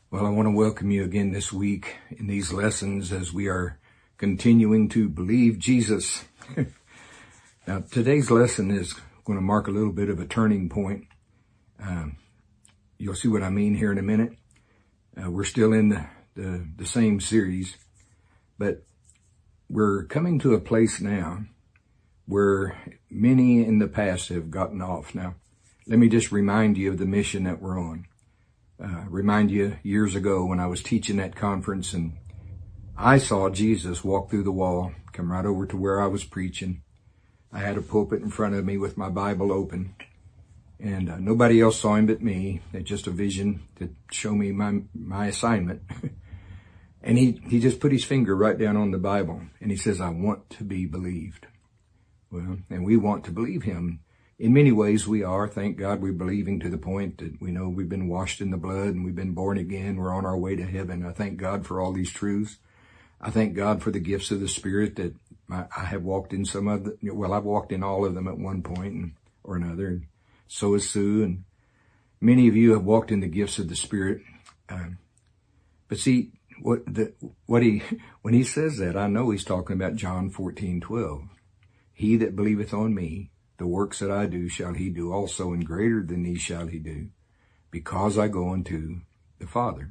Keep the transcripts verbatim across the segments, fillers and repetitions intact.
Well, I want to welcome you again this week in these lessons as we are continuing to believe Jesus. Now, today's lesson is going to mark a little bit of a turning point. Um, you'll see what I mean here in a minute. Uh, we're still in the, the, the same series, but we're coming to a place now where many in the past have gotten off. Now, let me just remind you of the mission that we're on. Uh, remind you years ago when I was teaching at conference and I saw Jesus walk through the wall, come right over to where I was preaching. I had a pulpit in front of me with my Bible open, and uh, nobody else saw him but me. It's just a vision to show me my my assignment. And he, he just put his finger right down on the Bible, and he says, I want to be believed. Well, and we want to believe him. In many ways we are. Thank God we're believing to the point that we know we've been washed in the blood and we've been born again. We're on our way to heaven. I thank God for all these truths. I thank God for the gifts of the Spirit that I, I have walked in some of the, well, I've walked in all of them at one point and, or another. And so has Sue, and many of you have walked in the gifts of the Spirit. Um, but see, what the, what he, when he says that, I know he's talking about John fourteen twelve. He that believeth on me, the works that I do shall he do also, and greater than these shall he do, because I go unto the Father.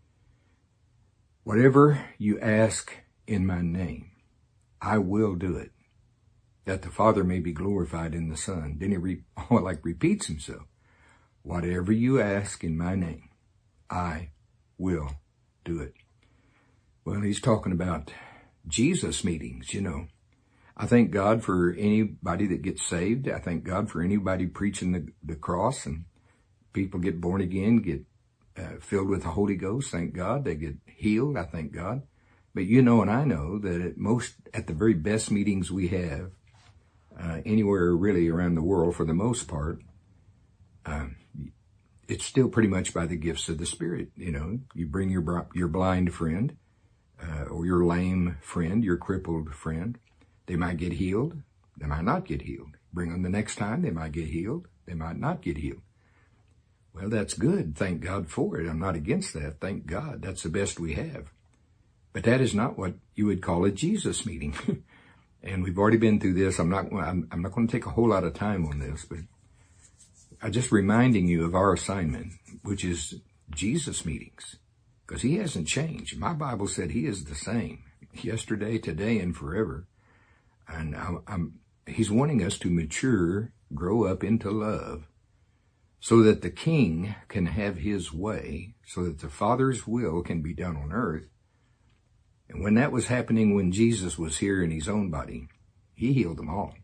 Whatever you ask in my name, I will do it, that the Father may be glorified in the Son. Then he re- like repeats himself. Whatever you ask in my name, I will do it. Well, he's talking about Jesus meetings, you know. I thank God for anybody that gets saved. I thank God for anybody preaching the, the cross, and people get born again, get uh, filled with the Holy Ghost. Thank God. They get healed. I thank God. But you know, and I know that at most, at the very best meetings we have, uh, anywhere really around the world for the most part, um, it's still pretty much by the gifts of the Spirit. You know, you bring your, your blind friend, uh, or your lame friend, your crippled friend. They might get healed. They might not get healed. Bring them the next time. They might get healed. They might not get healed. Well, that's good. Thank God for it. I'm not against that. Thank God. That's the best we have. But that is not what you would call a Jesus meeting. And we've already been through this. I'm not, I'm, I'm not going to take a whole lot of time on this, but I'm just reminding you of our assignment, which is Jesus meetings, because he hasn't changed. My Bible said he is the same yesterday, today, and forever. And I'm, I'm, he's wanting us to mature, grow up into love, so that the King can have his way, so that the Father's will can be done on earth. And when that was happening, when Jesus was here in his own body, he healed them all.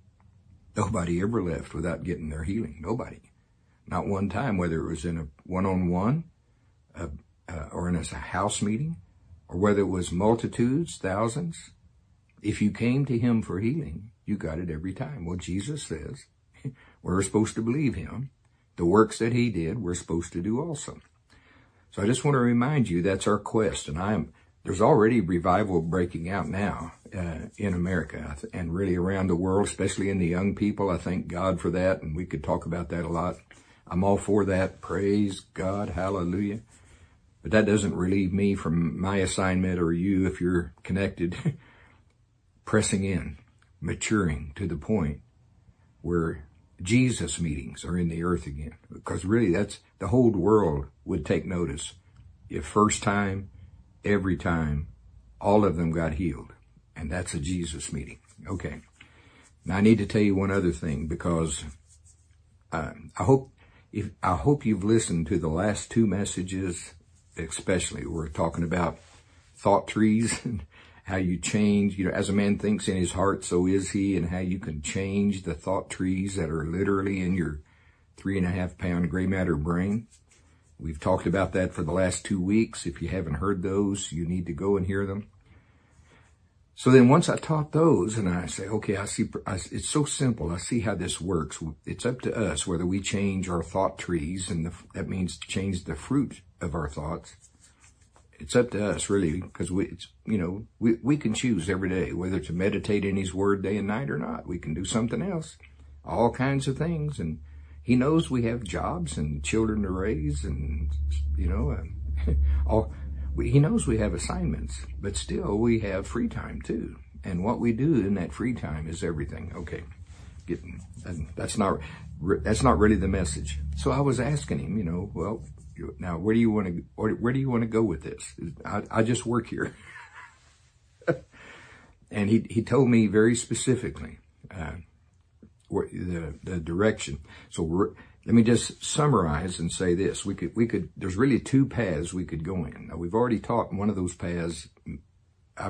Nobody ever left without getting their healing. Nobody. Not one time, whether it was in a one-on-one uh, uh, or in a house meeting, or whether it was multitudes, thousands. If you came to him for healing, you got it every time. Well, Jesus says we're supposed to believe him. The works that he did, we're supposed to do also. So I just want to remind you that's our quest. And I'm, there's already revival breaking out now uh, in America and really around the world, especially in the young people. I thank God for that, and we could talk about that a lot. I'm all for that. Praise God. Hallelujah. But that doesn't relieve me from my assignment, or you if you're connected. Pressing in, maturing to the point where Jesus meetings are in the earth again. Because really that's, the whole world would take notice if first time, every time, all of them got healed. And that's a Jesus meeting. Okay. Now I need to tell you one other thing, because uh, I hope, if, I hope you've listened to the last two messages, especially. We're talking about thought trees and how you change, you know, as a man thinks in his heart, so is he, and how you can change the thought trees that are literally in your three and a half pound gray matter brain. We've talked about that for the last two weeks. If you haven't heard those, you need to go and hear them. So then once I taught those, and I say, okay, I see, I, it's so simple. I see how this works. It's up to us whether we change our thought trees, and the, that means change the fruit of our thoughts. It's up to us, really, because we, it's, you know, we, we can choose every day whether to meditate in his word day and night or not. We can do something else, all kinds of things. And he knows we have jobs and children to raise, and, you know, uh, all, we, he knows we have assignments, but still we have free time too. And what we do in that free time is everything. Okay, getting, that's not that's not really the message. So I was asking him, you know, well, now where do you want to where do you want to go with this? I, I just work here, and he he told me very specifically uh, where, the the direction. So we're, let me just summarize and say this: we could we could there's really two paths we could go in. Now we've already taught one of those paths. I've,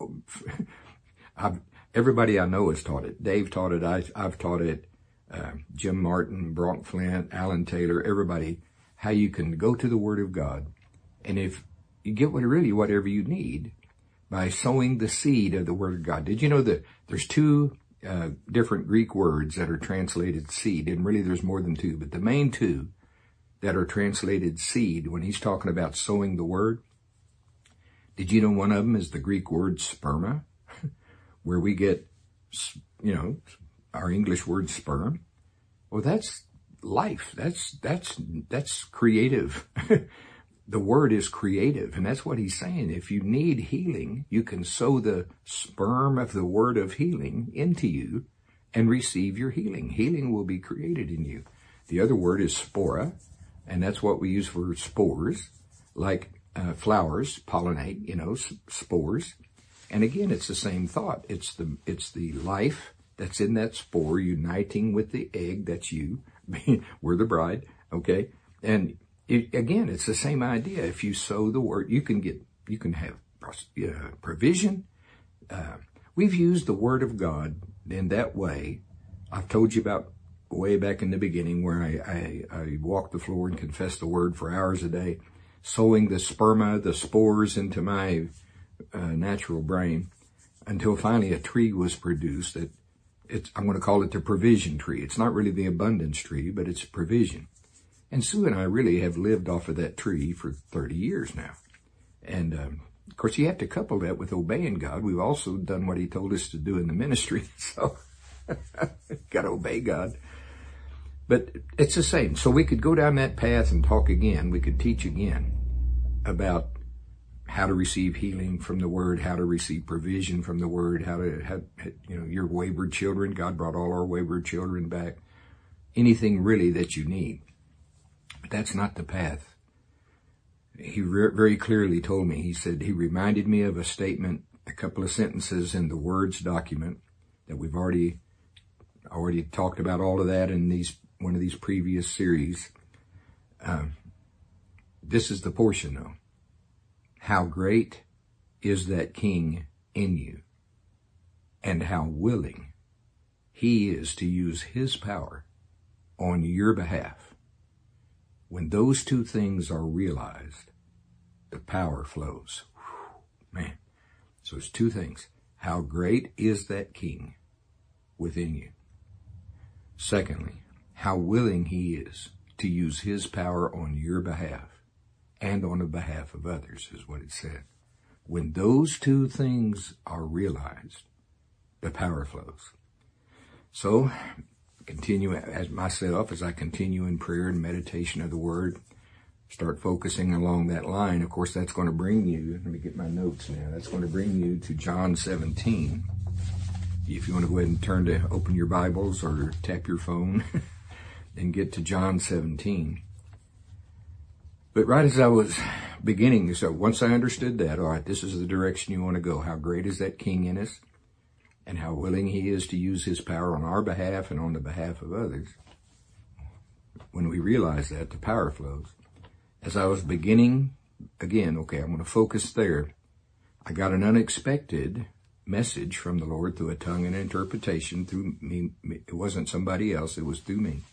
I've, everybody I know has taught it. Dave taught it. I, I've taught it. Uh, Jim Martin, Brock Flint, Alan Taylor, everybody, how you can go to the Word of God. And if you get what really whatever you need by sowing the seed of the Word of God. Did you know that there's two uh, different Greek words that are translated seed? And really there's more than two, but the main two that are translated seed when he's talking about sowing the Word. Did you know one of them is the Greek word sperma? Where we get, you know, our English word sperm. Well, that's life. That's, that's, that's creative. The word is creative. And that's what he's saying. If you need healing, you can sow the sperm of the word of healing into you and receive your healing. Healing will be created in you. The other word is spora. And that's what we use for spores, like uh, flowers pollinate, you know, spores. And again, it's the same thought. It's the it's the life that's in that spore uniting with the egg. That's you. We're the bride, okay? And it, again, it's the same idea. If you sow the word, you can get, you can have uh, provision. Uh, we've used the Word of God in that way. I've told you about way back in the beginning where I, I, I walked the floor and confessed the Word for hours a day, sowing the sperma, the spores into my Uh, natural brain until finally a tree was produced that it's, I'm going to call it the provision tree. It's not really the abundance tree, but it's provision. And Sue and I really have lived off of that tree for thirty years now. And um, of course you have to couple that with obeying God. We've also done what he told us to do in the ministry. So got to obey God. But it's the same. So we could go down that path and talk again. We could teach again about how to receive healing from the Word, how to receive provision from the Word, how to, how, you know, your wayward children. God brought all our wayward children back. Anything really that you need. But that's not the path. He re- very clearly told me, he said, he reminded me of a statement, a couple of sentences in the Words document that we've already, already talked about all of that in these, one of these previous series. Um, this is the portion though. How great is that King in you, and how willing he is to use his power on your behalf. When those two things are realized, the power flows. Whew, man. So it's two things. How great is that King within you? Secondly, how willing he is to use his power on your behalf. And on the behalf of others, is what it said. When those two things are realized, the power flows. So, continue as myself, as I continue in prayer and meditation of the Word, start focusing along that line. Of course, that's going to bring you, let me get my notes now, that's going to bring you to John seventeen. If you want to go ahead and turn to, open your Bibles or tap your phone and get to John seventeen. But right as I was beginning, so once I understood that, all right, this is the direction you want to go. How great is that King in us, and how willing he is to use his power on our behalf and on the behalf of others. When we realize that, the power flows. As I was beginning, again, okay, I'm going to focus there. I got an unexpected message from the Lord through a tongue and interpretation through me. It wasn't somebody else, it was through me.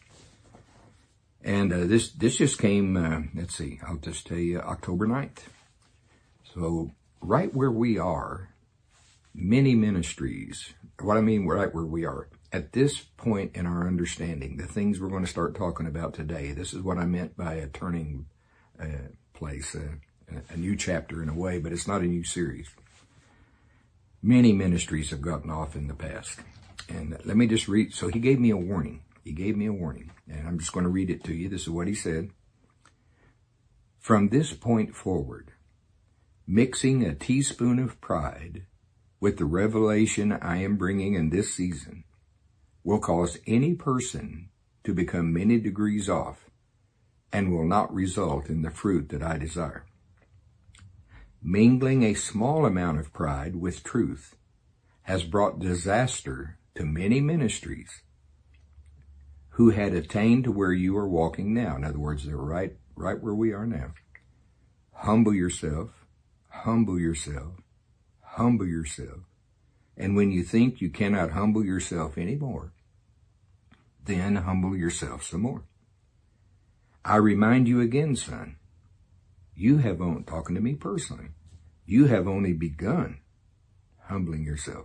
And uh, this this just came, uh, let's see, I'll just tell you, October ninth. So right where we are, many ministries, what I mean right where we are, at this point in our understanding, the things we're going to start talking about today, this is what I meant by a turning uh, place, uh, a new chapter in a way, but it's not a new series. Many ministries have gotten off in the past. And let me just read, so he gave me a warning. He gave me a warning, and I'm just going to read it to you. This is what he said. From this point forward, mixing a teaspoon of pride with the revelation I am bringing in this season will cause any person to become many degrees off and will not result in the fruit that I desire. Mingling a small amount of pride with truth has brought disaster to many ministries who had attained to where you are walking now. In other words, they're right, right where we are now. Humble yourself, humble yourself, humble yourself. And when you think you cannot humble yourself anymore, then humble yourself some more. I remind you again, son, you have only, talking to me personally, you have only begun humbling yourself.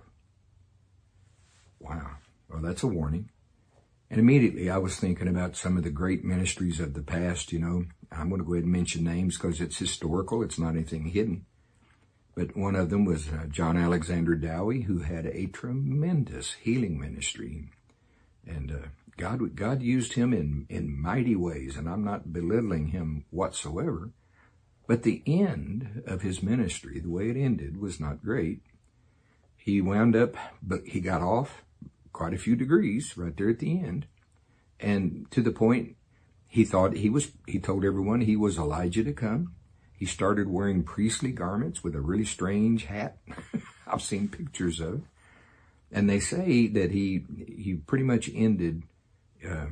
Wow. Well, that's a warning. And immediately I was thinking about some of the great ministries of the past. You know, I'm going to go ahead and mention names because it's historical. It's not anything hidden. But one of them was uh, John Alexander Dowie, who had a tremendous healing ministry. And uh, God God used him in, in mighty ways, and I'm not belittling him whatsoever. But the end of his ministry, the way it ended, was not great. He wound up, but he got off quite a few degrees right there at the end. And to the point, he thought he was, he told everyone he was Elijah to come. He started wearing priestly garments with a really strange hat. I've seen pictures of it. And they say that he, he pretty much ended, uh,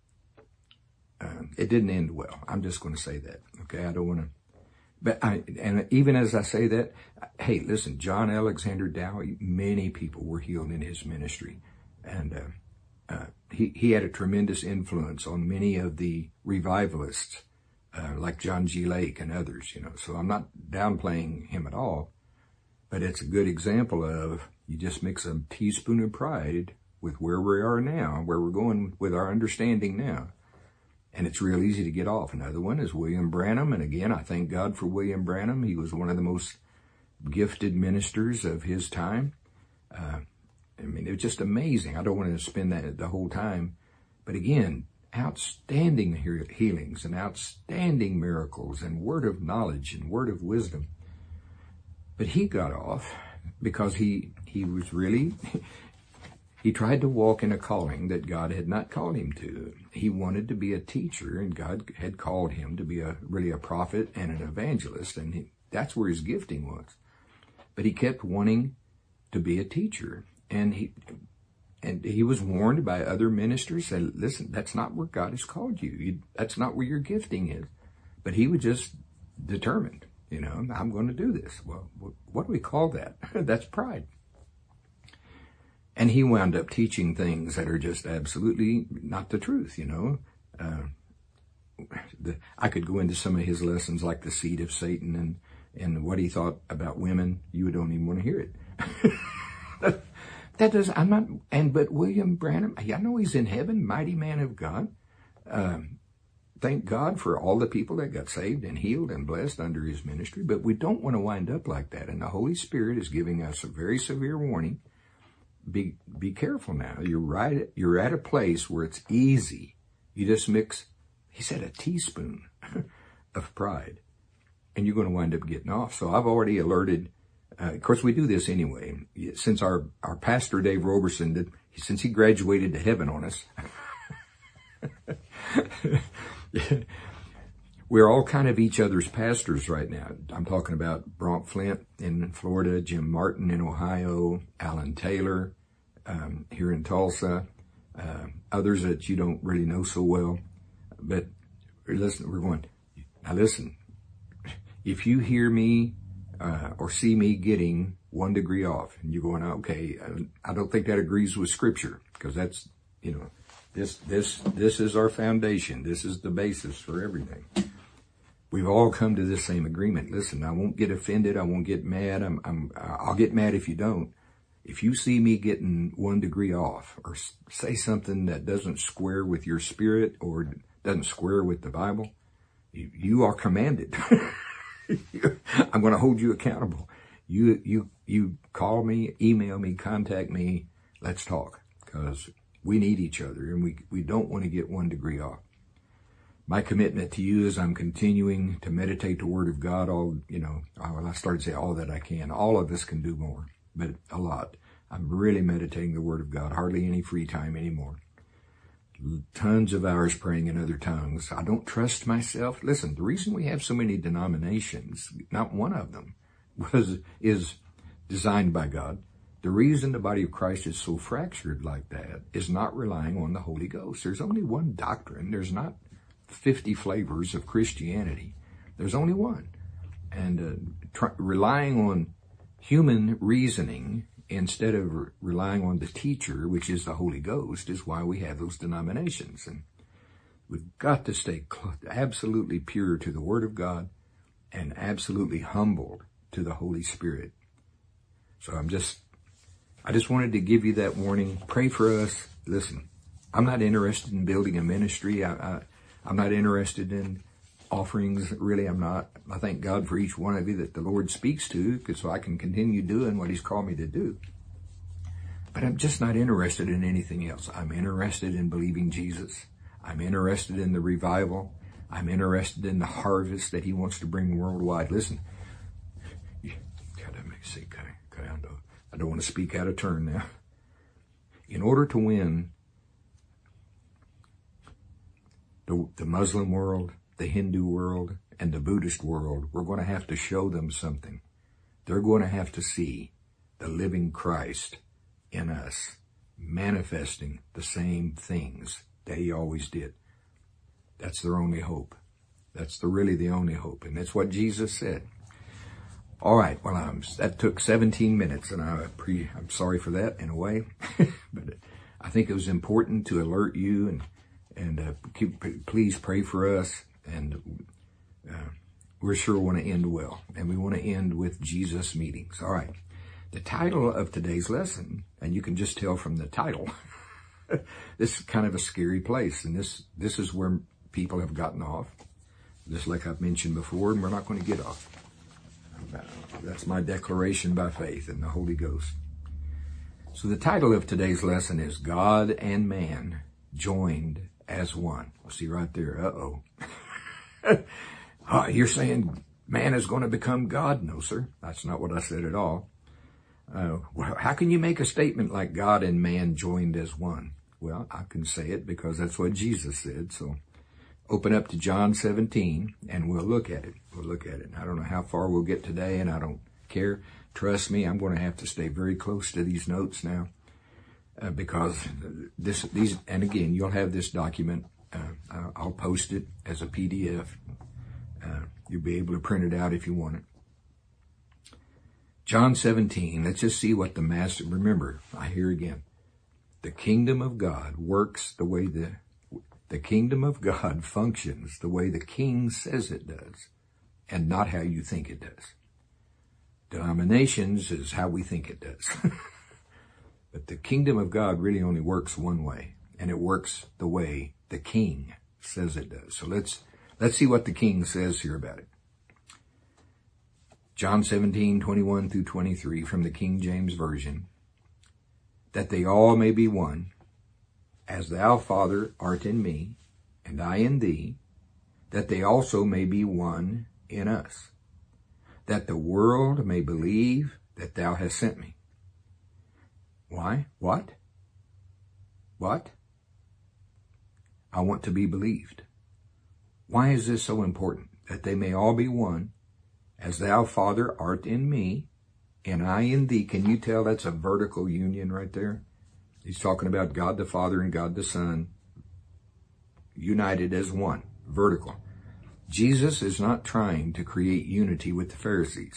uh, it didn't end well. I'm just going to say that. Okay. I don't want to, but I, and even as I say that, hey, listen, John Alexander Dowie, many people were healed in his ministry. And, uh, uh, he, he had a tremendous influence on many of the revivalists, uh, like John G. Lake and others, you know. So I'm not downplaying him at all, but it's a good example of you just mix a teaspoon of pride with where we are now, where we're going with our understanding now. And it's real easy to get off. Another one is William Branham. And again, I thank God for William Branham. He was one of the most gifted ministers of his time. Uh, I mean, it was just amazing. I don't want to spend that the whole time. But again, outstanding healings and outstanding miracles and word of knowledge and word of wisdom. But he got off because he, he was really, he tried to walk in a calling that God had not called him to. He wanted to be a teacher, and God had called him to be a really a prophet and an evangelist. And he, that's where his gifting was. But he kept wanting to be a teacher. And he and he was warned by other ministers, said, listen, that's not where God has called you. you. That's not where your gifting is. But he was just determined, you know, I'm going to do this. Well, what do we call that? That's pride. And he wound up teaching things that are just absolutely not the truth, you know. Uh, the, I could go into some of his lessons like the seed of Satan and, and what he thought about women. You don't even want to hear it. That does, I'm not, and, but William Branham, I know he's in heaven, mighty man of God. Um, thank God for all the people that got saved and healed and blessed under his ministry, but we don't want to wind up like that. And the Holy Spirit is giving us a very severe warning. Be, be careful now. You're right, you're at a place where it's easy. You just mix, he said, a teaspoon of pride, and you're going to wind up getting off. So I've already alerted. Uh, of course, we do this anyway. Since our, our pastor, Dave Roberson, did, since he graduated to heaven on us, we're all kind of each other's pastors right now. I'm talking about Bronk Flint in Florida, Jim Martin in Ohio, Alan Taylor um, here in Tulsa, uh, others that you don't really know so well. But listen, we're going, now listen, if you hear me Uh, or see me getting one degree off, and you're going, okay, I don't think that agrees with Scripture, because that's, you know, this, this, this is our foundation. This is the basis for everything. We've all come to this same agreement. Listen, I won't get offended. I won't get mad. I'm, I'm, I'll get mad if you don't. If you see me getting one degree off or say something that doesn't square with your spirit or doesn't square with the Bible, you, you are commanded. I'm going to hold you accountable. You, you, you call me, email me, contact me. Let's talk, because we need each other, and we, we don't want to get one degree off. my commitment to you is I'm continuing to meditate the Word of God all, you know, well, I started to say all that I can. All of us can do more, but a lot. I'm really meditating the Word of God, hardly any free time anymore. Tons of hours praying in other tongues. I don't trust myself. Listen, the reason we have so many denominations, not one of them was is designed by God. The reason the body of Christ is so fractured like that is not relying on the Holy Ghost. There's only one doctrine. There's not fifty flavors of Christianity. There's only one. And uh, try, relying on human reasoning instead of re- relying on the teacher, which is the Holy Ghost, is why we have those denominations. And we've got to stay cl- absolutely pure to the Word of God and absolutely humbled to the Holy Spirit. So I'm just, I just wanted to give you that warning. Pray for us. Listen, I'm not interested in building a ministry. I, I I'm not interested in offerings. Really, I'm not. I thank God for each one of you that the Lord speaks to, because so I can continue doing what He's called me to do. But I'm just not interested in anything else. I'm interested in believing Jesus. I'm interested in the revival. I'm interested in the harvest that He wants to bring worldwide. Listen, God, that makes sense. I don't want to speak out of turn now. In order to win The, the Muslim world, the Hindu world, and the Buddhist world, we're going to have to show them something. They're going to have to see the living Christ in us, manifesting the same things that He always did. That's their only hope. That's the really the only hope. And that's what Jesus said. All right, well, um, that took seventeen minutes, and I pre, I'm sorry for that in a way. But I think it was important to alert you and And uh, keep, please pray for us, and uh, we're sure want to end well, and we want to end with Jesus meetings. All right, the title of today's lesson, and you can just tell from the title, this is kind of a scary place, and this this is where people have gotten off, just like I've mentioned before, and we're not going to get off. That's my declaration by faith in the Holy Ghost. So the title of today's lesson is God and Man Joined as One. See right there. Uh-oh. uh, you're saying man is going to become God? No, sir. That's not what I said at all. Uh, well, how can you make a statement like God and man joined as one? Well, I can say it because that's what Jesus said. So open up to John seventeen and we'll look at it. We'll look at it. I don't know how far we'll get today, and I don't care. Trust me, I'm going to have to stay very close to these notes now. Uh, because this, these, and again, you'll have this document. Uh, I'll post it as a P D F. Uh, you'll be able to print it out if you want it. John seventeen, let's just see what the master, remember, I hear again, the kingdom of God works the way the, the kingdom of God functions the way the king says it does, and not how you think it does. Denominations is how we think it does. But the kingdom of God really only works one way, and it works the way the king says it does. So let's let's see what the king says here about it. John seventeen, twenty-one through twenty-three from the King James Version. That they all may be one, as thou, Father, art in me, and I in thee, that they also may be one in us, that the world may believe that thou hast sent me. Why? What? What? I want to be believed. Why is this so important? That they may all be one, as thou, Father, art in me, and I in thee. Can you tell that's a vertical union right there? He's talking about God the Father and God the Son, united as one, vertical. Jesus is not trying to create unity with the Pharisees.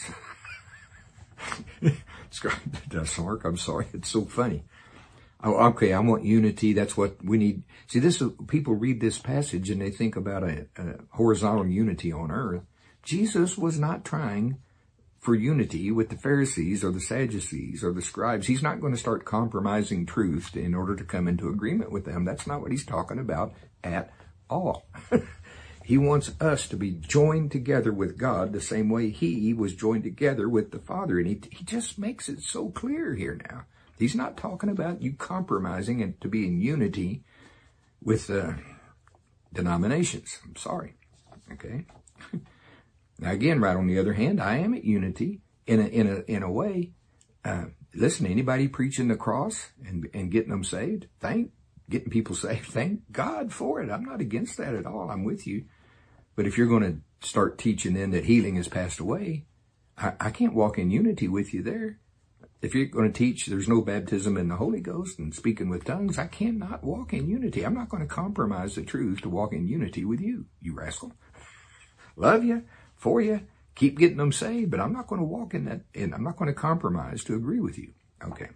That's Mark, I'm sorry. It's so funny. Oh, okay, I want unity. That's what we need. See, this people read this passage and they think about a, a horizontal unity on earth. Jesus was not trying for unity with the Pharisees or the Sadducees or the scribes. He's not going to start compromising truth in order to come into agreement with them. That's not what he's talking about at all. He wants us to be joined together with God the same way he was joined together with the Father. And he, he just makes it so clear here now. He's not talking about you compromising and to be in unity with uh, denominations. I'm sorry. Okay. Now again, right on the other hand, I am at unity in a, in a, in a way. Uh, listen, anybody preaching the cross and, and getting them saved, thank, getting people saved, thank God for it. I'm not against that at all. I'm with you. But if you're going to start teaching then that healing has passed away, I, I can't walk in unity with you there. If you're going to teach there's no baptism in the Holy Ghost and speaking with tongues, I cannot walk in unity. I'm not going to compromise the truth to walk in unity with you, you rascal. Love you, for you, keep getting them saved, but I'm not going to walk in that, and I'm not going to compromise to agree with you. Okay.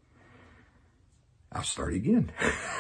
I'll start again.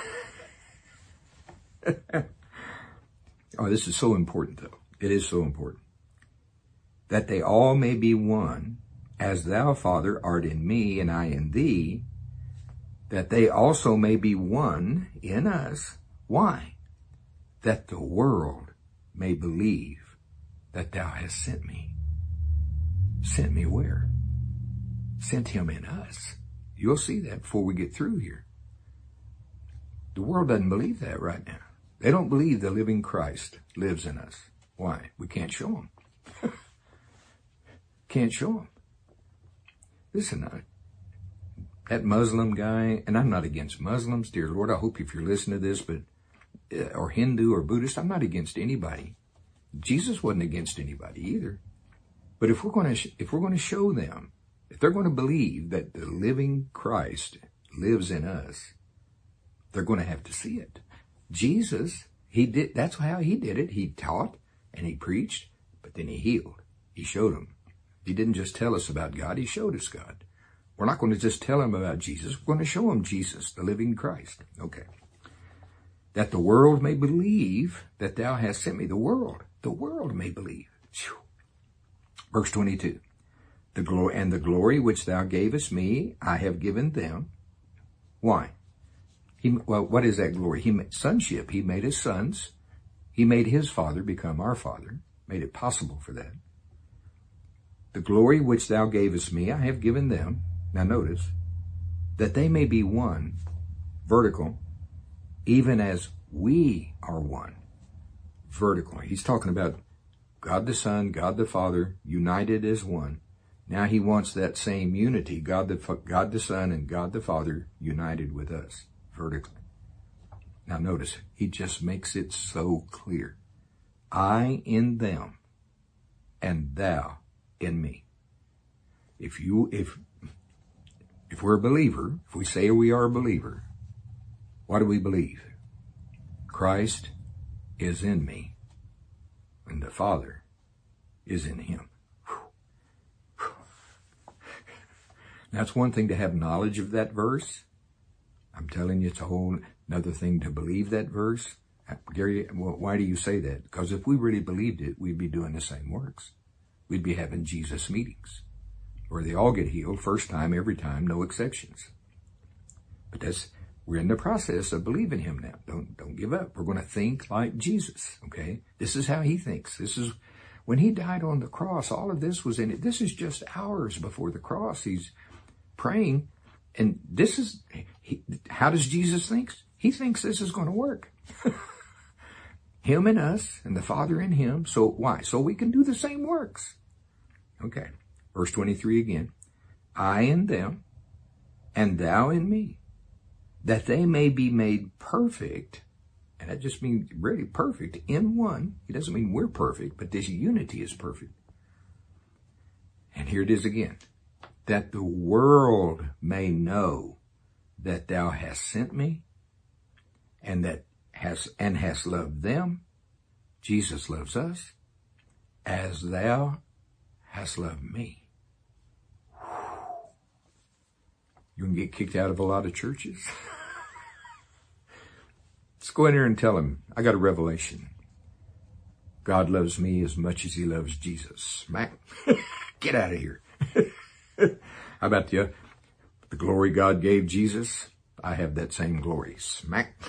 Oh, this is so important, though. It is so important. That they all may be one, as thou, Father, art in me, and I in thee, that they also may be one in us. Why? That the world may believe that thou hast sent me. Sent me where? Sent him in us. You'll see that before we get through here. The world doesn't believe that right now. They don't believe the living Christ lives in us. Why? We can't show them. Can't show them. Listen, I, that Muslim guy, and I'm not against Muslims, dear Lord, I hope if you're listening to this, but uh, or Hindu or Buddhist, I'm not against anybody. Jesus wasn't against anybody either. But if we're going to if we're going to show them, if they're going to believe that the living Christ lives in us, they're going to have to see it. Jesus, he did. That's how he did it. He taught and he preached, but then he healed. He showed them. He didn't just tell us about God, he showed us God. We're not going to just tell him about Jesus. We're going to show him Jesus, the living Christ. Okay. That the world may believe that thou hast sent me. The world. The world may believe. Whew. Verse twenty-two. The glory and the glory which thou gavest me, I have given them. Why? He, well, what is that glory? He made sonship. He made his sons. He made his Father become our Father. Made it possible for that. The glory which thou gavest me, I have given them. Now notice, that they may be one, vertical, even as we are one, vertical. He's talking about God the Son, God the Father, united as one. Now he wants that same unity, God the, God the Son and God the Father united with us, vertically. Now notice, he just makes it so clear. I in them, and thou in me. If you, if, if we're a believer, if we say we are a believer, what do we believe? Christ is in me, and the Father is in him. That's one thing to have knowledge of that verse. I'm telling you, it's a whole another thing to believe that verse. Gary, well, why do you say that? Because if we really believed it, we'd be doing the same works. We'd be having Jesus meetings where they all get healed, first time, every time, no exceptions. But that's, we're in the process of believing him now. Don't, don't give up. We're going to think like Jesus, okay? This is how he thinks. This is, when he died on the cross, all of this was in it. This is just hours before the cross. He's praying, and this is, he, how does Jesus think? He thinks this is going to work. Him and us, and the Father in him. So why? So we can do the same works. Okay. Verse twenty-three again. I in them, and thou in me, that they may be made perfect. And that just means really perfect in one. It doesn't mean we're perfect, but this unity is perfect. And here it is again. That the world may know that thou hast sent me, and that has and hast loved them. Jesus loves us as thou hast loved me. You can get kicked out of a lot of churches. Let's go in there and tell him, I got a revelation. God loves me as much as he loves Jesus. Smack. Get out of here. How about the, the glory God gave Jesus? I have that same glory. Smack.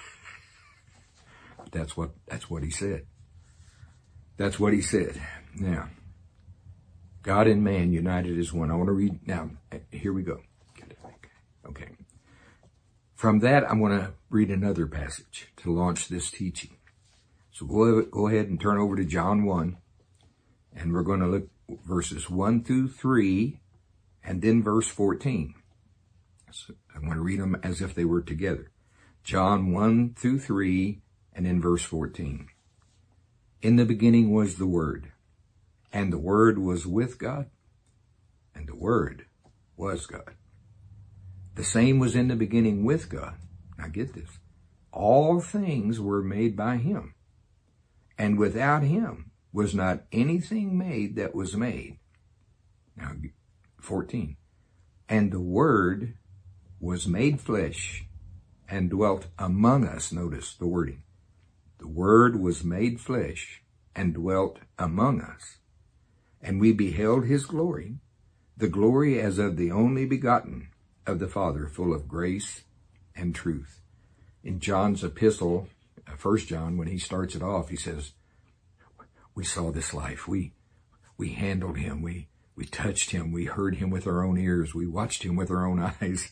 That's what, that's what he said. That's what he said. Now, God and man united as one. I want to read, now, here we go. Okay. From that, I'm going to read another passage to launch this teaching. So go, go ahead and turn over to John one, and we're going to look verses one through three, and then verse fourteen. So I'm going to read them as if they were together. John one through three, and then verse fourteen. In the beginning was the Word, and the Word was with God, and the Word was God. The same was in the beginning with God. Now get this. All things were made by him, and without him was not anything made that was made. Now, fourteen. And the Word was made flesh and dwelt among us. Notice the wording. The Word was made flesh and dwelt among us, and we beheld his glory, the glory as of the only begotten of the Father, full of grace and truth. In John's epistle, First John, when he starts it off, he says, we saw this life. We we handled him. We we touched him. We heard him with our own ears. We watched him with our own eyes.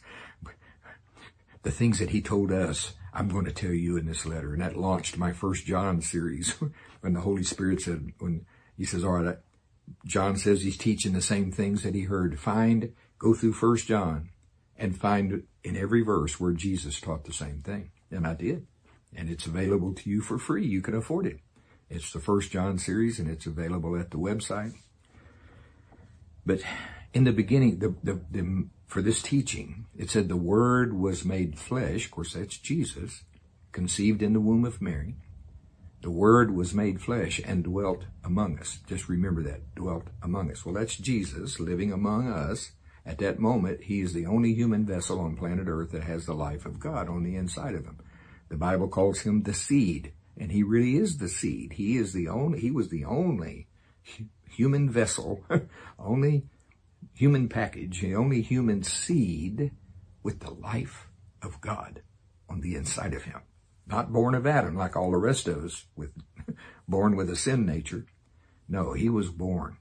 The things that he told us, I'm going to tell you in this letter. And that launched my First John series when the Holy Spirit said, when he says, all right, John says he's teaching the same things that he heard. Find, go through First John and find in every verse where Jesus taught the same thing. And I did. And it's available to you for free. You can afford it. It's the First John series, and it's available at the website. But in the beginning, the, the, the, for this teaching, it said the Word was made flesh. Of course, that's Jesus, conceived in the womb of Mary. The Word was made flesh and dwelt among us. Just remember that, dwelt among us. Well, that's Jesus living among us. At that moment, he is the only human vessel on planet Earth that has the life of God on the inside of him. The Bible calls him the seed, and he really is the seed. He is the only, he was the only human vessel, only human package, the only human seed with the life of God on the inside of him. Not born of Adam like all the rest of us, with born with a sin nature. No, he was born,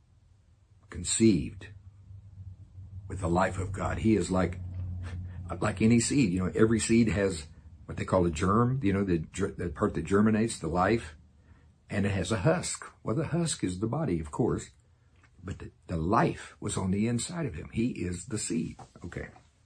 conceived with the life of God. He is like, like any seed. You know, every seed has what they call a germ, you know, the, the part that germinates, the life, and it has a husk. Well, the husk is the body, of course, but the, the life was on the inside of him. He is the seed. Okay.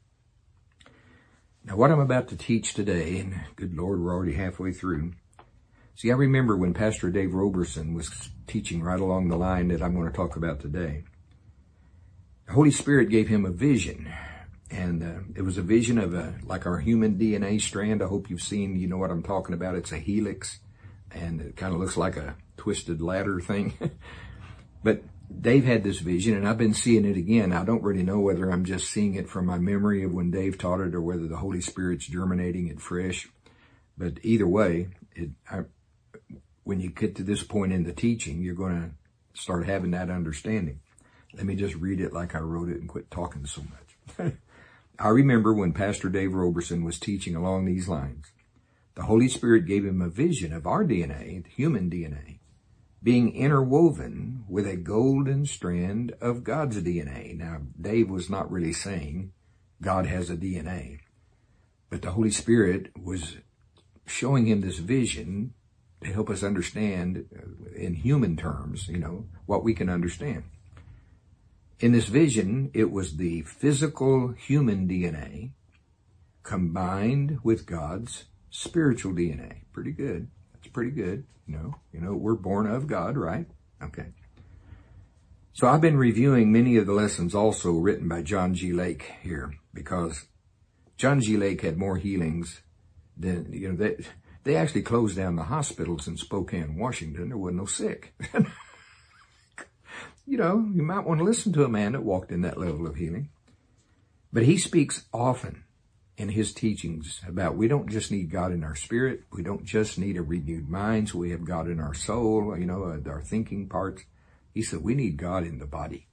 Now, what I'm about to teach today, and good Lord, we're already halfway through. See, I remember when Pastor Dave Roberson was teaching right along the line that I'm going to talk about today. The Holy Spirit gave him a vision, and uh, it was a vision of a, like our human D N A strand. I hope you've seen, you know what I'm talking about. It's a helix, and it kind of looks like a twisted ladder thing. But Dave had this vision, and I've been seeing it again. I don't really know whether I'm just seeing it from my memory of when Dave taught it or whether the Holy Spirit's germinating it fresh. But either way, it, I, when you get to this point in the teaching, you're going to start having that understanding. Let me just read it like I wrote it and quit talking so much. I remember when Pastor Dave Roberson was teaching along these lines. The Holy Spirit gave him a vision of our D N A, the human D N A, being interwoven with a golden strand of God's D N A. Now, Dave was not really saying God has a D N A, but the Holy Spirit was showing him this vision to help us understand in human terms, you know, what we can understand. In this vision, it was the physical human D N A combined with God's spiritual D N A. Pretty good. That's pretty good. You know, you know, we're born of God, right? Okay. So I've been reviewing many of the lessons also written by John G. Lake here, because John G. Lake had more healings than, you know, they, they actually closed down the hospitals in Spokane, Washington. There wasn't no sick. You know, you might want to listen to a man that walked in that level of healing. But he speaks often in his teachings about we don't just need God in our spirit. We don't just need a renewed mind, so we have God in our soul, you know, our thinking parts. He said we need God in the body.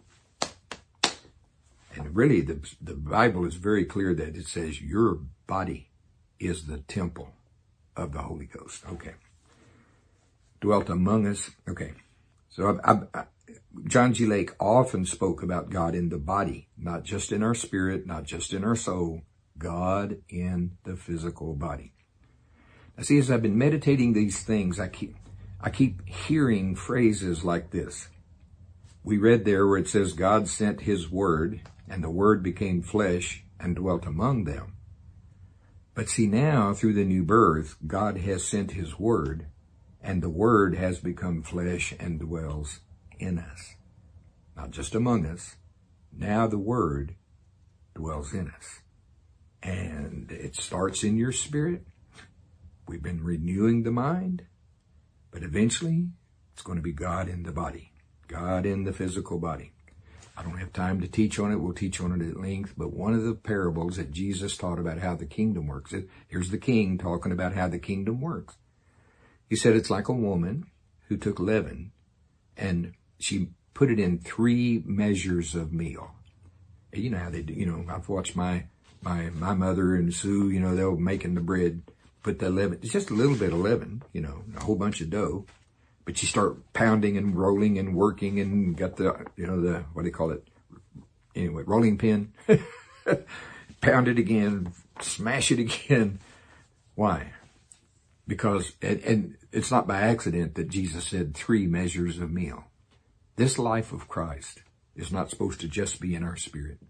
And really, the, the Bible is very clear that it says your body is the temple of the Holy Ghost. Okay. Dwelt among us. Okay. So I, I, I, John G. Lake often spoke about God in the body, not just in our spirit, not just in our soul, God in the physical body. I see, as I've been meditating these things, I keep, I keep hearing phrases like this. We read there where it says, God sent his word, and the word became flesh and dwelt among them. But see, now through the new birth, God has sent his word, and the word has become flesh and dwells in us. Not just among us. Now the word dwells in us. And it starts in your spirit. We've been renewing the mind, but eventually it's going to be God in the body, God in the physical body. I don't have time to teach on it. We'll teach on it at length, but one of the parables that Jesus taught about how the kingdom works, here's the king talking about how the kingdom works. He said it's like a woman who took leaven and she put it in three measures of meal. You know how they do, you know, I've watched my, my, my mother and Sue, you know, they'll making the bread, put the leaven, it's just a little bit of leaven, you know, a whole bunch of dough, but you start pounding and rolling and working and got the, you know, the, what do you call it? Anyway, rolling pin, pound it again, smash it again. Why? Because, and, and it's not by accident that Jesus said three measures of meal. This life of Christ is not supposed to just be in our spirit.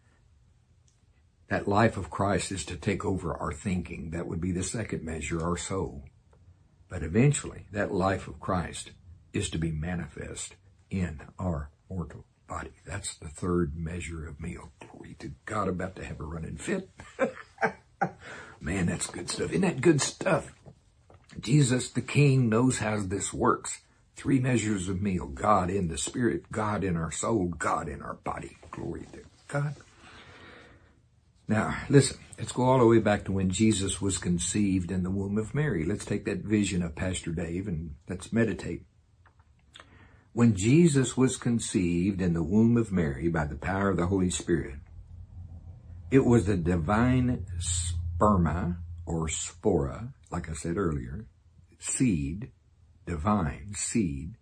That life of Christ is to take over our thinking. That would be the second measure, our soul. But eventually, that life of Christ is to be manifest in our mortal body. That's the third measure of meal. Glory to God, about to have a running fit. Man, that's good stuff. Isn't that good stuff? Jesus, the King, knows how this works. Three measures of meal. God in the spirit, God in our soul, God in our body. Glory to God. Now, listen, let's go all the way back to when Jesus was conceived in the womb of Mary. Let's take that vision of Pastor Dave and let's meditate. When Jesus was conceived in the womb of Mary by the power of the Holy Spirit, it was the divine sperma or spora, like I said earlier, seed, divine seed,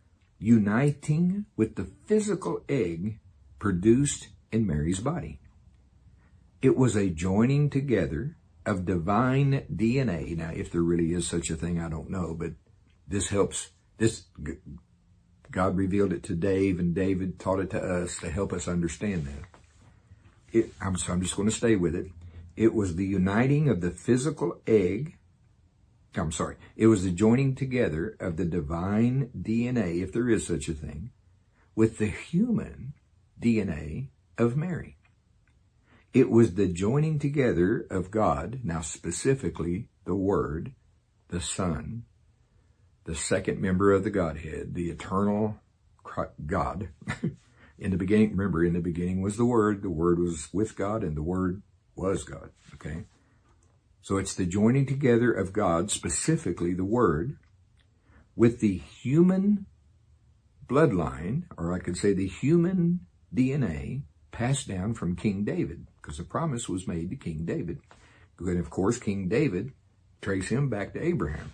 uniting with the physical egg produced in Mary's body. It was a joining together of divine D N A. Now, if there really is such a thing, I don't know, but this helps. This, God revealed it to Dave, and David taught it to us to help us understand that. It, I'm, so I'm just going to stay with it. It was the uniting of the physical egg. I'm sorry. It was the joining together of the divine D N A, if there is such a thing, with the human D N A of Mary. It was the joining together of God, now specifically the Word, the Son, the second member of the Godhead, the eternal God. In the beginning, remember, in the beginning was the Word, the Word was with God, and the Word was God, okay? So it's the joining together of God, specifically the Word, with the human bloodline, or I could say the human D N A, passed down from King David, because the promise was made to King David. And of course, King David, trace him back to Abraham.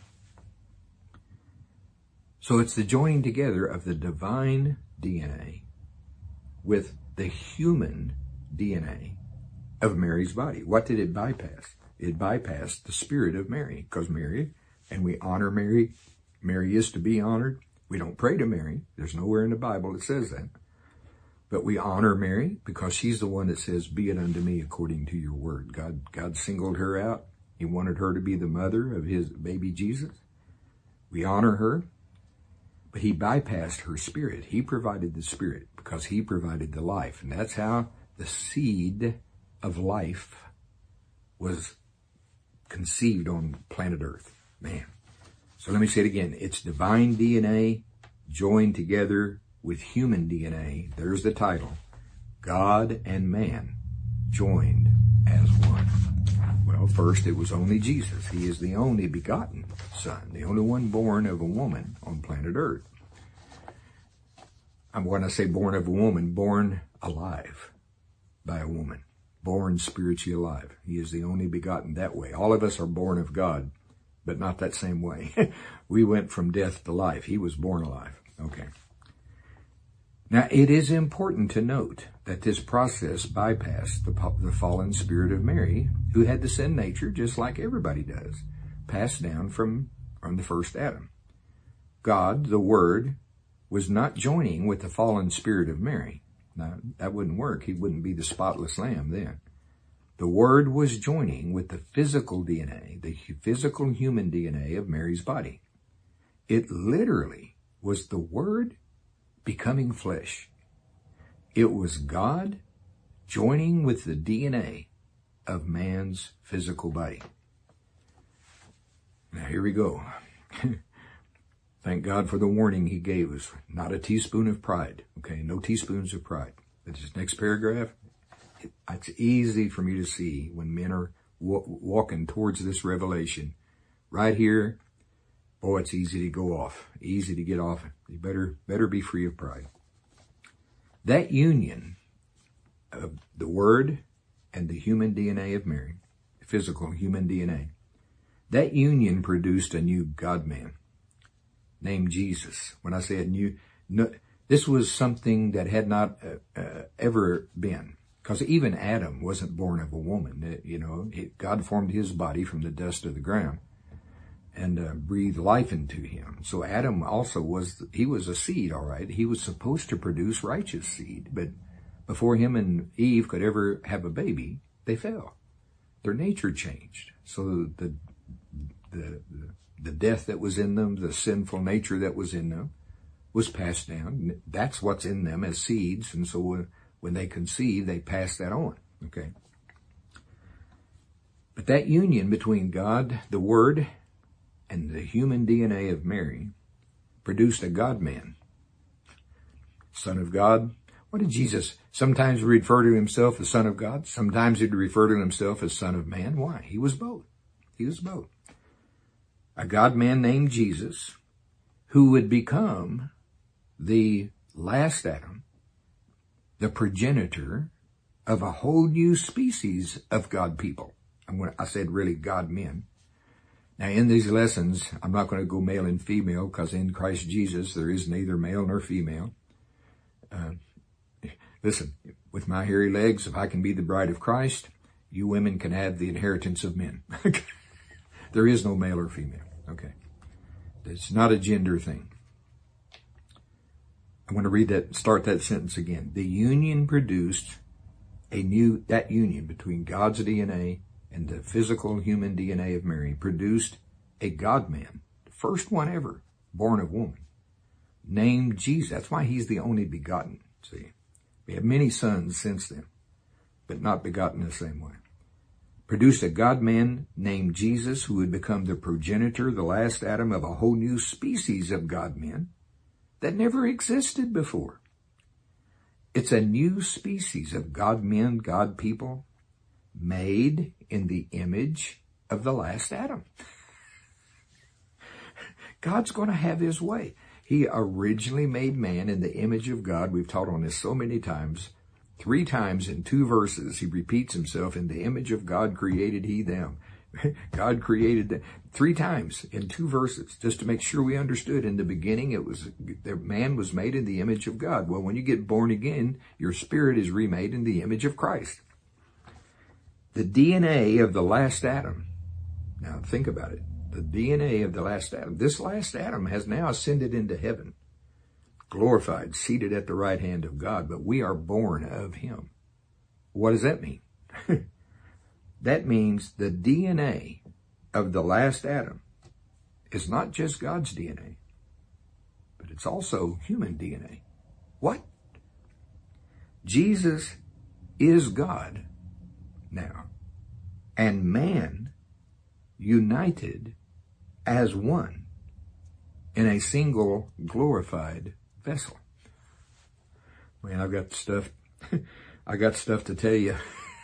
So it's the joining together of the divine D N A with the human D N A of Mary's body. What did it bypass? It bypassed the spirit of Mary, because Mary, and we honor Mary. Mary is to be honored. We don't pray to Mary. There's nowhere in the Bible that says that. But we honor Mary because she's the one that says, be it unto me according to your word. God, God singled her out. He wanted her to be the mother of his baby Jesus. We honor her, but he bypassed her spirit. He provided the spirit because he provided the life. And that's how the seed of life was conceived on planet Earth. Man. So let me say it again. It's divine D N A joined together with human D N A. There's the title. God and man joined as one. Well, first it was only Jesus. He is the only begotten Son, the only one born of a woman on planet Earth. I'm when I say born of a woman, born alive by a woman, born spiritually alive. He is the only begotten that way. All of us are born of God, but not that same way. We went from death to life. He was born alive. Okay. Now, it is important to note that this process bypassed the, the fallen spirit of Mary, who had the sin nature just like everybody does. passed down from, from the first Adam. God, the Word, was not joining with the fallen spirit of Mary. Now, that wouldn't work. He wouldn't be the spotless lamb then. The Word was joining with the physical D N A, the physical human D N A of Mary's body. It literally was the Word becoming flesh. It was God joining with the D N A of man's physical body. Now here we go. Thank God for the warning he gave us. Not a teaspoon of pride. Okay, no teaspoons of pride. This next paragraph, it, it's easy for me to see when men are w- walking towards this revelation. Right here, oh, it's easy to go off. Easy to get off. You better, better be free of pride. That union of the Word and the human D N A of Mary, physical human D N A, that union produced a new God-man named Jesus. When I say a new, no, this was something that had not uh, uh, ever been, because even Adam wasn't born of a woman. Uh, you know, it, God formed his body from the dust of the ground and uh, breathed life into him. So Adam also was, he was a seed, all right. He was supposed to produce righteous seed, but before him and Eve could ever have a baby, they fell. Their nature changed. So the, the, the, the death that was in them, the sinful nature that was in them, was passed down. That's what's in them as seeds. And so when, when they conceive, they pass that on. Okay. But that union between God, the Word, and the human D N A of Mary produced a God-man, Son of God. What did Jesus sometimes refer to himself as Son of God? Sometimes he'd refer to himself as Son of Man. Why? He was both. He was both. A God-man named Jesus, who would become the last Adam, the progenitor of a whole new species of God people. I'm going to, I said really God men. Now in these lessons, I'm not going to go male and female, because in Christ Jesus there is neither male nor female. Uh, listen, with my hairy legs, if I can be the bride of Christ, you women can have the inheritance of men. There is no male or female. Okay. It's not a gender thing. I want to read that, start that sentence again. The union produced a new, that union between God's D N A and the physical human D N A of Mary produced a God-man, the first one ever, born of woman, named Jesus. That's why he's the only begotten. See, we have many sons since then, but not begotten the same way. Produced a God-man named Jesus, who would become the progenitor, the last Adam of a whole new species of God-men that never existed before. It's a new species of God-men, God people, made in the image of the last Adam. God's going to have his way. He originally made man in the image of God. We've taught on this so many times. Three times in two verses, he repeats himself, in the image of God created he them. God created them. Three times in two verses, just to make sure we understood. In the beginning, it was, the man was made in the image of God. Well, when you get born again, your spirit is remade in the image of Christ. The D N A of the last Adam. Now think about it. The D N A of the last Adam. This last Adam has now ascended into heaven, glorified, seated at the right hand of God, but we are born of him. What does that mean? That means the D N A of the last Adam is not just God's D N A, but it's also human D N A. What? Jesus is God now, and man united as one in a single glorified vessel. Man, I've got stuff, I got stuff to tell you.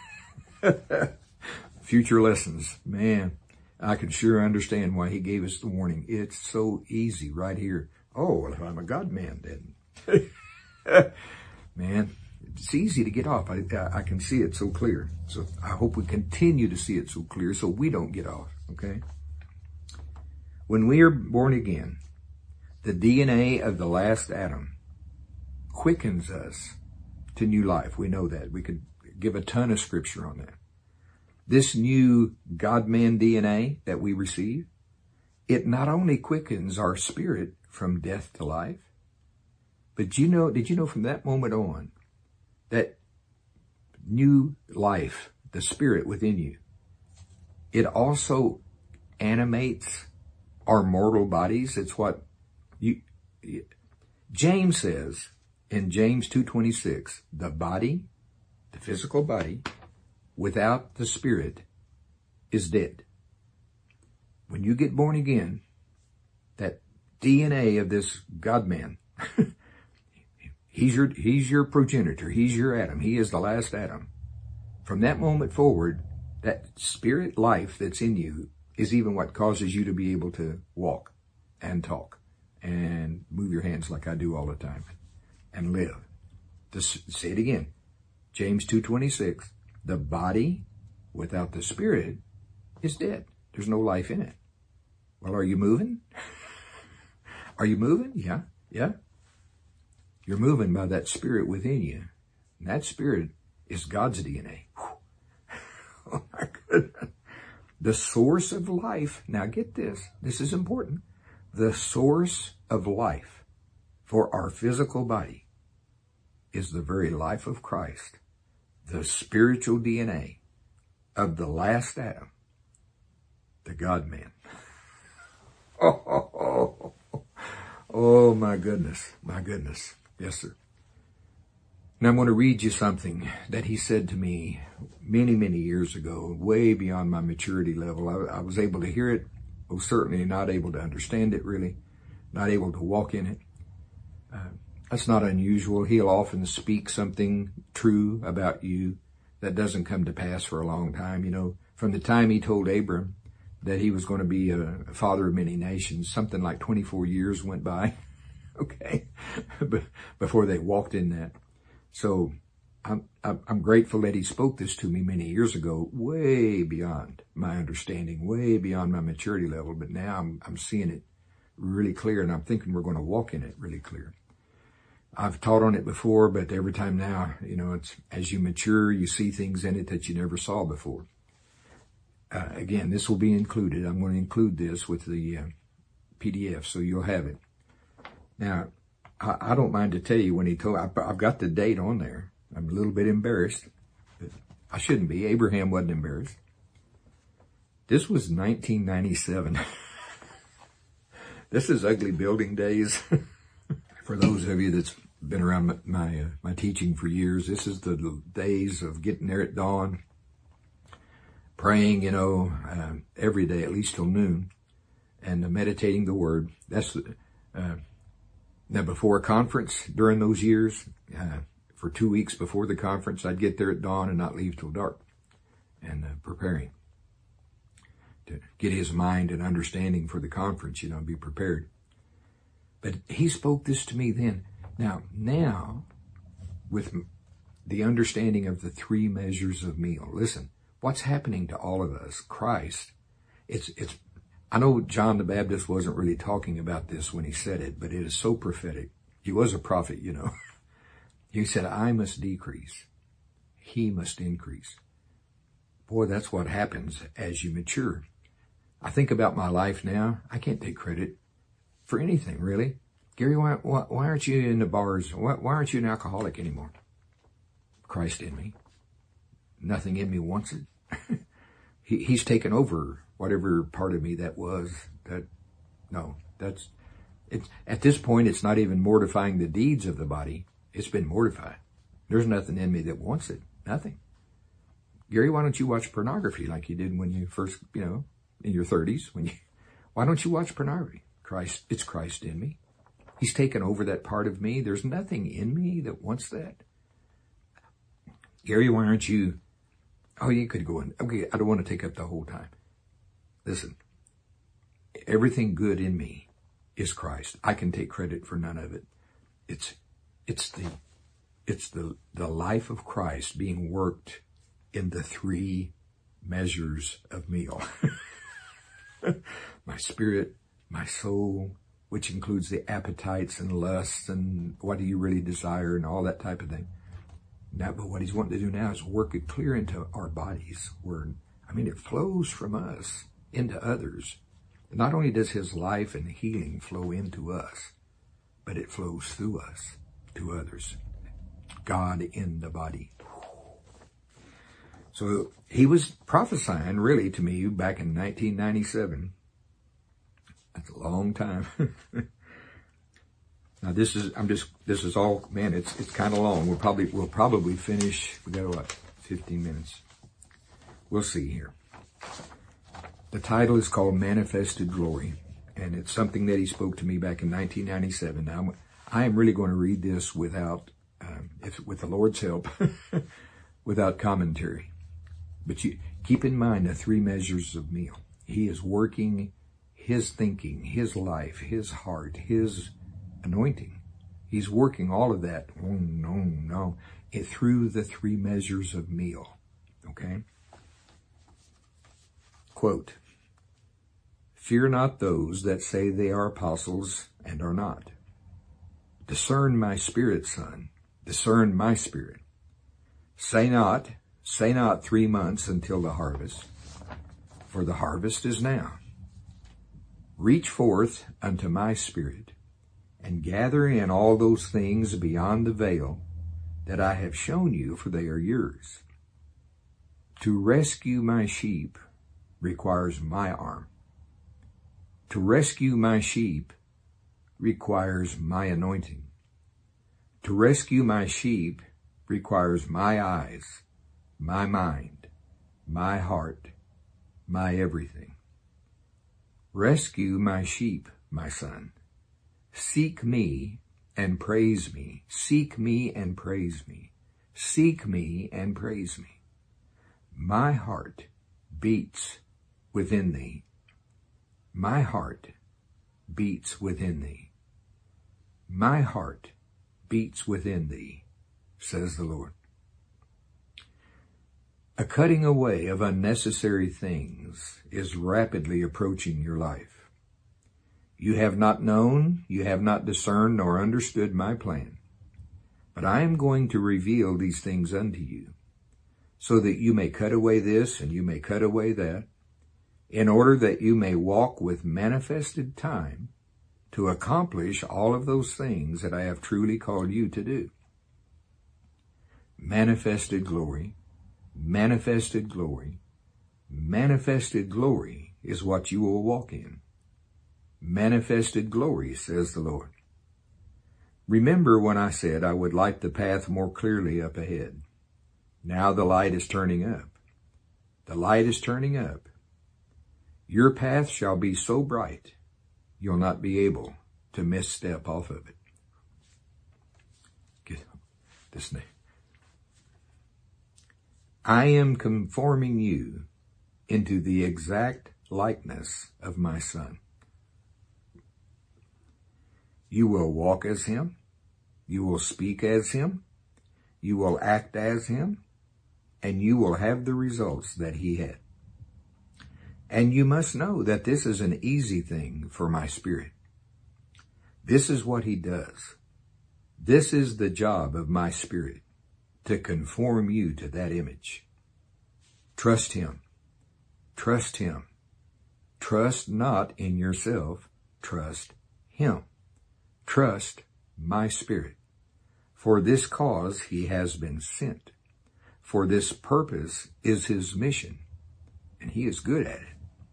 Future lessons. Man, I can sure understand why he gave us the warning. It's so easy right here. Oh, well, if I'm a God man, then. Man, it's easy to get off. I, I can see it so clear. So I hope we continue to see it so clear so we don't get off, okay? When we are born again, the D N A of the last Adam quickens us to new life. We know that. We could give a ton of scripture on that. This new God-man D N A that we receive it not only quickens our spirit from death to life, but you know, did you know from that moment on, that new life, the spirit within you, it also animates our mortal bodies. It's what you, James says in James two twenty-six, the body, the physical body, without the spirit is dead. When you get born again, that D N A of this God-man, he's your, he's your progenitor. He's your Adam. He is the last Adam. From that moment forward, that spirit life that's in you is even what causes you to be able to walk and talk and move your hands like I do all the time and live. Just say it again. James two twenty-six, the body without the spirit is dead. There's no life in it. Well, are you moving? Are you moving? Yeah, yeah. You're moving by that spirit within you. And that spirit is God's D N A. Oh my goodness. The source of life. Now get this. This is important. The source of life for our physical body is the very life of Christ. The spiritual D N A of the last Adam, the God-man. Oh, oh, oh, oh. Oh, my goodness. My goodness. Yes, sir. Now I'm going to read you something that he said to me many, many years ago, way beyond my maturity level. I, I was able to hear it, most certainly not able to understand it really, not able to walk in it. Uh, that's not unusual. He'll often speak something true about you that doesn't come to pass for a long time. You know, from the time he told Abram that he was going to be a father of many nations, something like twenty-four years went by, okay, before they walked in that. So I'm, I'm grateful that he spoke this to me many years ago, way beyond my understanding, way beyond my maturity level. But now I'm, I'm seeing it really clear, and I'm thinking we're going to walk in it really clear. I've taught on it before, but every time now, you know, it's as you mature, you see things in it that you never saw before. Uh, again, this will be included. I'm going to include this with the uh, P D F, so you'll have it. Now, I, I don't mind to tell you when he told, I, I've got the date on there. I'm a little bit embarrassed, but I shouldn't be. Abraham wasn't embarrassed. This was nineteen ninety-seven. This is ugly building days. For those of you that's been around my my, uh, my teaching for years, this is the days of getting there at dawn, praying, you know, uh, every day, at least till noon, and uh, meditating the Word. That's uh, now before a conference during those years, uh, for two weeks before the conference, I'd get there at dawn and not leave till dark, and uh, preparing to get his mind and understanding for the conference, you know, be prepared. But he spoke this to me then. Now, now, with the understanding of the three measures of meal, listen, what's happening to all of us, Christ, it's, it's, I know John the Baptist wasn't really talking about this when he said it, but it is so prophetic. He was a prophet, you know. He said, I must decrease. He must increase. Boy, that's what happens as you mature. I think about my life now. I can't take credit for anything, really. Gary, why, why, why aren't you in the bars? Why, why aren't you an alcoholic anymore? Christ in me. Nothing in me wants it. he, he's taken over whatever part of me that was. That, no, that's, it's, at this point, it's not even mortifying the deeds of the body. It's been mortified. There's nothing in me that wants it. Nothing. Gary, why don't you watch pornography like you did when you first, you know, in your thirties? When you, why don't you watch pornography? Christ, it's Christ in me. He's taken over that part of me. There's nothing in me that wants that. Gary, why aren't you, oh, you could go in. Okay, I don't want to take up the whole time. Listen, everything good in me is Christ. I can take credit for none of it. It's, it's the, it's the, the life of Christ being worked in the three measures of meal. My spirit, my soul, which includes the appetites and lusts and what do you really desire and all that type of thing. Now, but what he's wanting to do now is work it clear into our bodies. Where, I mean, it flows from us into others. Not only does his life and healing flow into us, but it flows through us to others. God in the body. So he was prophesying really to me back in nineteen ninety-seven. That's a long time. Now this is, I'm just, this is all, man, it's, it's kind of long. We'll probably, we'll probably finish, we got what, fifteen minutes. We'll see here. The title is called Manifested Glory, and it's something that he spoke to me back in nineteen ninety-seven. Now, I am really going to read this without, um, if, with the Lord's help, without commentary. But you keep in mind the three measures of meal. He is working his thinking, his life, his heart, his anointing. He's working all of that, oh, no, no, it, through the three measures of meal. Okay? Quote, "Fear not those that say they are apostles and are not. Discern my spirit, son. Discern my spirit. Say not, say not three months until the harvest, for the harvest is now. Reach forth unto my spirit, and gather in all those things beyond the veil that I have shown you, for they are yours. To rescue my sheep requires my arm. To rescue my sheep requires my anointing. To rescue my sheep requires my eyes, my mind, my heart, my everything. Rescue my sheep, my son. Seek me and praise me. Seek me and praise me. Seek me and praise me. My heart beats within thee. My heart beats within thee. My heart beats within thee, says the Lord. A cutting away of unnecessary things is rapidly approaching your life. You have not known, you have not discerned nor understood my plan. But I am going to reveal these things unto you, so that you may cut away this and you may cut away that, in order that you may walk with manifested time to accomplish all of those things that I have truly called you to do. Manifested glory, manifested glory, manifested glory is what you will walk in. Manifested glory, says the Lord. Remember when I said I would light the path more clearly up ahead. Now the light is turning up. The light is turning up. Your path shall be so bright, you'll not be able to misstep off of it. Get this name. I am conforming you into the exact likeness of my Son. You will walk as him. You will speak as him. You will act as him. And you will have the results that he had. And you must know that this is an easy thing for my Spirit. This is what he does. This is the job of my Spirit, to conform you to that image. Trust him. Trust him. Trust not in yourself. Trust him. Trust my Spirit. For this cause he has been sent. For this purpose is his mission, and he is good at it.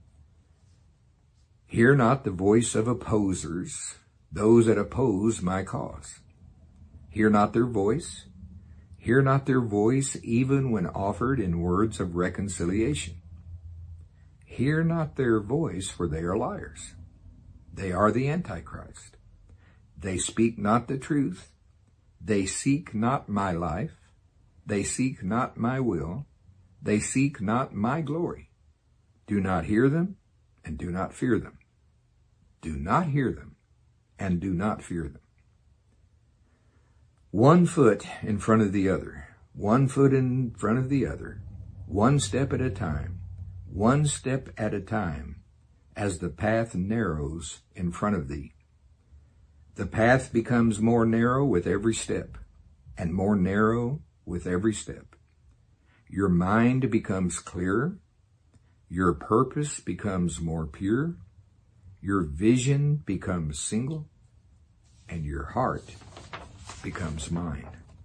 Hear not the voice of opposers, those that oppose my cause. Hear not their voice. Hear not their voice even when offered in words of reconciliation. Hear not their voice, for they are liars. They are the Antichrist. They speak not the truth. They seek not my life. They seek not my will. They seek not my glory. Do not hear them and do not fear them. Do not hear them and do not fear them. One foot in front of the other, one foot in front of the other, one step at a time, one step at a time, as the path narrows in front of thee. The path becomes more narrow with every step, and more narrow with every step. Your mind becomes clearer. Your purpose becomes more pure. your vision becomes single and your heart becomes mine.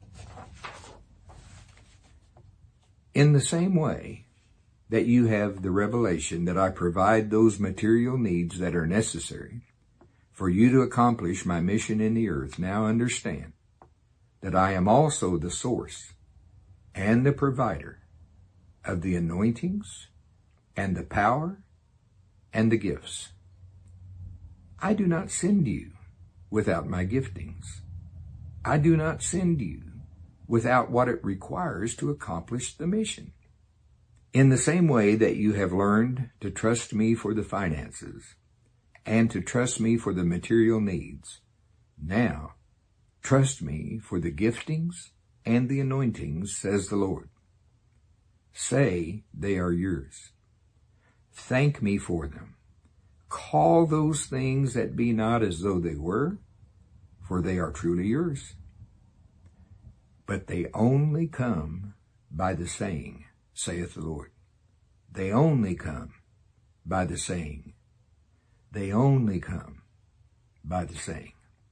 In the same way that you have the revelation that I provide those material needs that are necessary for you to accomplish my mission in the earth, now understand that I am also the source and the provider of the anointings and the power and the gifts. I do not send you without my giftings. I do not send you without what it requires to accomplish the mission. In the same way that you have learned to trust me for the finances and to trust me for the material needs, now trust me for the giftings and the anointings, says the Lord. Say they are yours. Thank me for them. Call those things that be not as though they were, for they are truly yours. But they only come by the saying, saith the Lord. They only come by the saying. They only come by the saying.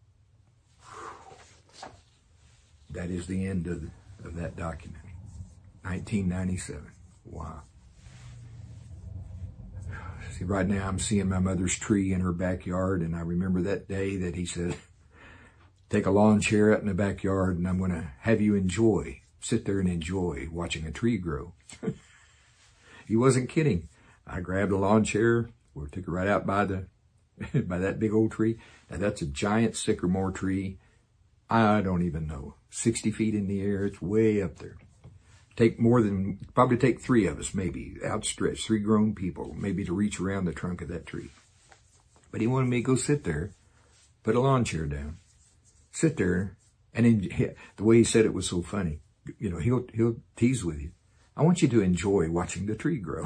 That is the end of, of that document. nineteen ninety-seven. Wow. See, right now I'm seeing my mother's tree in her backyard, and I remember that day that he said, take a lawn chair out in the backyard, and I'm going to have you enjoy, sit there and enjoy watching a tree grow. He wasn't kidding. I grabbed a lawn chair, we took it right out by the by that big old tree. Now that's a giant sycamore tree. I don't even know, sixty feet in the air. It's way up there. Take more than, probably take three of us, maybe, outstretched, three grown people, maybe to reach around the trunk of that tree. But he wanted me to go sit there, put a lawn chair down, sit there, and in, the way he said it was so funny. You know, he'll he'll tease with you. I want you to enjoy watching the tree grow.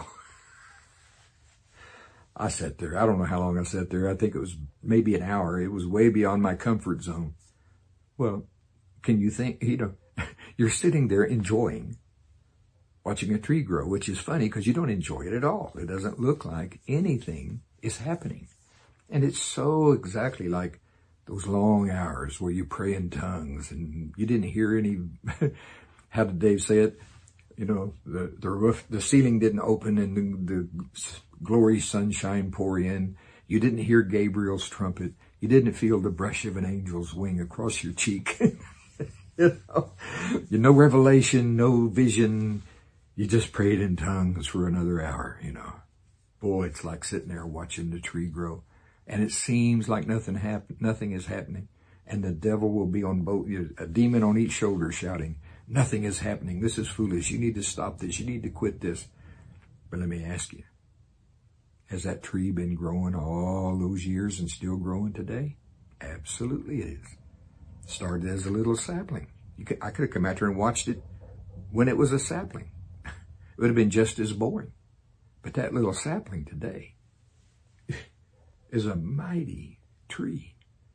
I sat there. I don't know how long I sat there. I think it was maybe an hour. It was way beyond my comfort zone. Well, can you think, you know, you're sitting there enjoying watching a tree grow, which is funny because you don't enjoy it at all. It doesn't look like anything is happening. And it's so exactly like those long hours where you pray in tongues and you didn't hear any, how did Dave say it? You know, the, the roof, the ceiling didn't open and the, the glory sunshine pour in. You didn't hear Gabriel's trumpet. You didn't feel the brush of an angel's wing across your cheek. You know, no revelation, no vision. You just prayed in tongues for another hour, you know. Boy, it's like sitting there watching the tree grow. And it seems like nothing happen, nothing is happening. And the devil will be on both, a demon on each shoulder shouting, nothing is happening. This is foolish. You need to stop this. You need to quit this. But let me ask you, has that tree been growing all those years and still growing today? Absolutely it is. Started as a little sapling. You could, I could have come out here and watched it when it was a sapling. It would have been just as boring. But that little sapling today is a mighty tree.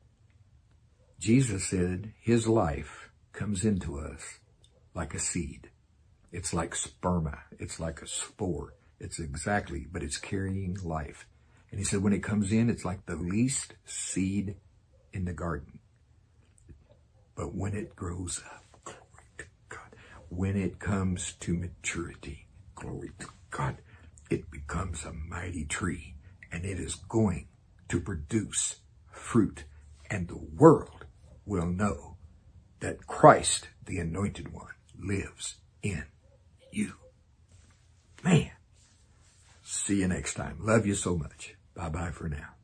Jesus said his life comes into us like a seed. It's like sperma. It's like a spore. It's exactly, but it's carrying life. And he said when it comes in, it's like the least seed in the garden. But when it grows up, glory to God, when it comes to maturity, glory to God, it becomes a mighty tree, and it is going to produce fruit, and the world will know that Christ, the Anointed One, lives in you. Man, see you next time. Love you so much. Bye-bye for now.